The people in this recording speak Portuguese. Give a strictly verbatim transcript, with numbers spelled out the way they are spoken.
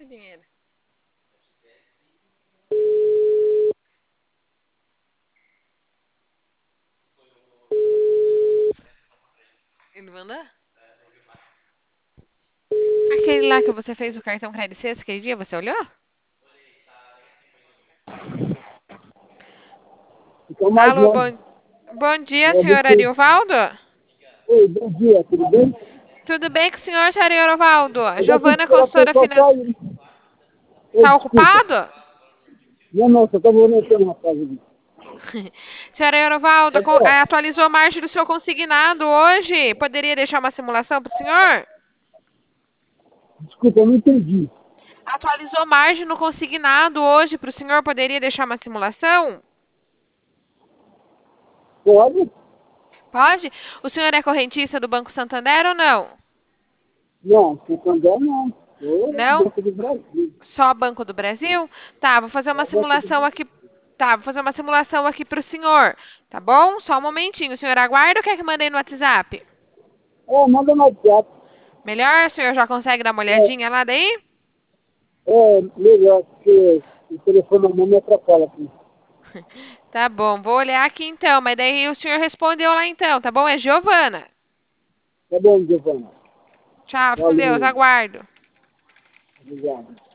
dinheiro. Ele manda? Aquele lá que você fez o cartão crédito sexta, aquele dia, você olhou? Então, mais Alô, longe. bom, bom dia, É, senhor você... Ariovaldo? Oi, bom dia, tudo bem? Tudo bem com o senhor, senhor Ariovaldo? Eu já fui Giovana, esperar o consultora pessoal financeira. sair. Oi, Tá desculpa. ocupado? Não, não, só estava orientando uma casa ali. Senhor Ariovaldo, É, co- é, eh, atualizou a margem do seu consignado hoje. Poderia deixar uma simulação para o senhor? desculpa, eu não entendi. Atualizou margem no consignado hoje para o senhor? Poderia deixar uma simulação? Pode? Pode? O senhor é correntista do Banco Santander ou não? Não, Santander não. Eu, Não? Banco do Brasil. Só Banco do Brasil? Tá, vou fazer É uma Banco do simulação Brasil. aqui. Tá, vou fazer uma simulação aqui pro senhor. Tá bom? Só um momentinho. O senhor aguarda ou quer que mandei no WhatsApp? É, manda no WhatsApp. Melhor? O senhor já consegue dar uma É, olhadinha lá daí? é melhor, porque o telefone não me atrapalha aqui. Tá bom, vou olhar aqui então. Mas daí o senhor respondeu lá então, tá bom? É Giovana. Tá bom, Giovana. Tchau, fica com Deus, Valeu. aguardo. Obrigado.